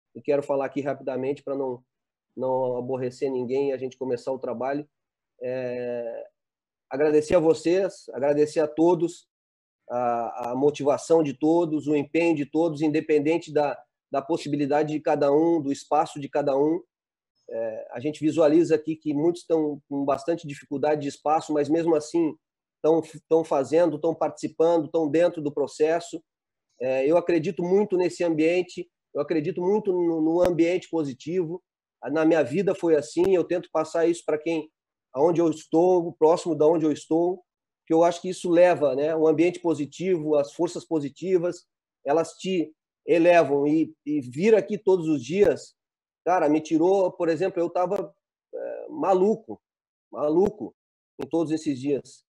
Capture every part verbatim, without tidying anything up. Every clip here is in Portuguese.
e quero falar aqui rapidamente para não, não aborrecer ninguém e a gente começar o trabalho. É, agradecer a vocês, agradecer a todos, a, a motivação de todos, o empenho de todos, independente da, da possibilidade de cada um, do espaço de cada um. É, a gente visualiza aqui que muitos estão com bastante dificuldade de espaço, mas mesmo assim estão, estão fazendo, estão participando, estão dentro do processo. É, eu acredito muito nesse ambiente, eu acredito muito no, no ambiente positivo. Na minha vida foi assim, eu tento passar isso para quem, aonde eu estou, próximo de onde eu estou, que eu acho que isso leva, né, um ambiente positivo, as forças positivas, elas te elevam. E, e vir aqui todos os dias, cara, me tirou, por exemplo, eu estava é, maluco, maluco em todos esses dias.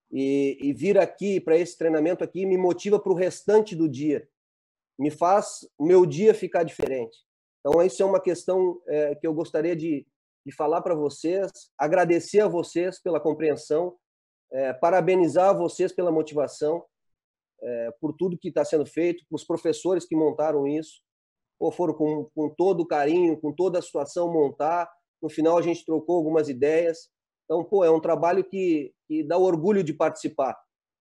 E, e vir aqui para esse treinamento aqui me motiva para o restante do dia, me faz o meu dia ficar diferente. Então, isso é uma questão é, que eu gostaria de, de falar para vocês, agradecer a vocês pela compreensão, é, parabenizar vocês pela motivação, é, por tudo que está sendo feito, para os professores que montaram isso, ou foram com, com todo o carinho, com toda a situação montar. No final, a gente trocou algumas ideias. Então, pô, é um trabalho que, que dá orgulho de participar.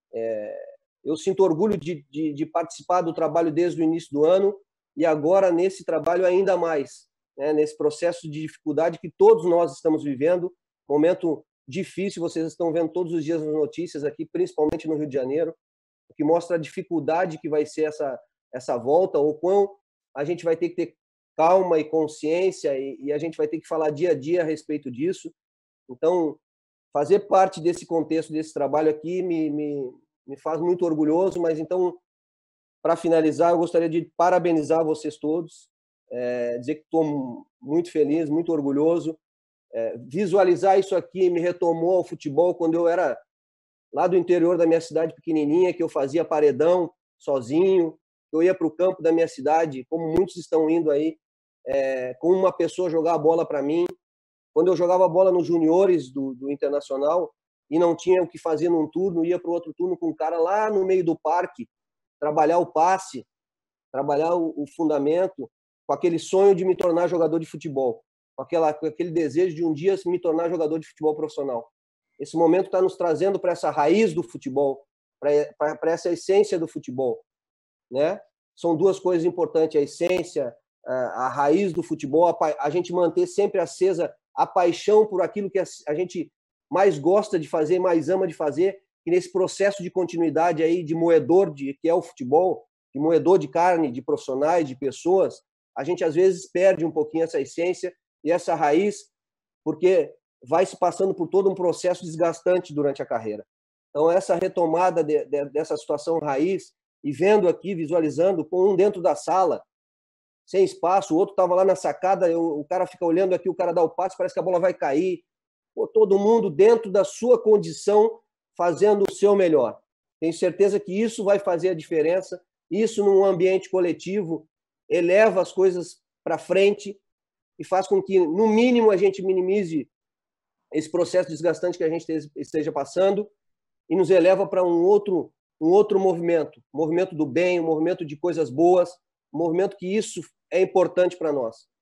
É, eu sinto orgulho de, de, de participar do trabalho desde o início do ano e agora nesse trabalho ainda mais, né, nesse processo de dificuldade que todos nós estamos vivendo, momento difícil, vocês estão vendo todos os dias as notícias aqui, principalmente no Rio de Janeiro, o que mostra a dificuldade que vai ser essa, essa volta, ou quão a gente vai ter que ter calma e consciência e, e a gente vai ter que falar dia a dia a respeito disso. Então, fazer parte desse contexto, desse trabalho aqui, me, me, me faz muito orgulhoso. Mas, então, para finalizar, eu gostaria de parabenizar vocês todos, é, dizer que estou muito feliz, muito orgulhoso. É, visualizar isso aqui me retomou ao futebol quando eu era lá do interior da minha cidade pequenininha, que eu fazia paredão sozinho, eu ia para o campo da minha cidade, como muitos estão indo aí, é, com uma pessoa jogar a bola para mim. Quando eu jogava bola nos juniores do, do Internacional e não tinha o que fazer num turno, ia para o outro turno com um cara lá no meio do parque, trabalhar o passe, trabalhar o, o fundamento, com aquele sonho de me tornar jogador de futebol, com, aquela, com aquele desejo de um dia me tornar jogador de futebol profissional. Esse momento está nos trazendo para essa raiz do futebol, para essa essência do futebol, né? São duas coisas importantes: a essência, a, a raiz do futebol, a, a gente manter sempre acesa a paixão por aquilo que a, a gente mais gosta de fazer, mais ama de fazer, e nesse processo de continuidade aí de moedor de que é o futebol, de moedor de carne, de profissionais, de pessoas, a gente às vezes perde um pouquinho essa essência e essa raiz, porque vai se passando por todo um processo desgastante durante a carreira. Então, essa retomada de, de, dessa situação raiz, e vendo aqui, visualizando, com um dentro da sala, sem espaço, o outro estava lá na sacada, eu, o cara fica olhando aqui, o cara dá o passe, parece que a bola vai cair. Pô, todo mundo dentro da sua condição, fazendo o seu melhor. Tenho certeza que isso vai fazer a diferença, isso num ambiente coletivo, eleva as coisas para frente e faz com que, no mínimo, a gente minimize esse processo desgastante que a gente esteja passando e nos eleva para um outro, um outro movimento, um movimento do bem, um movimento de coisas boas, um movimento que isso é importante para nós.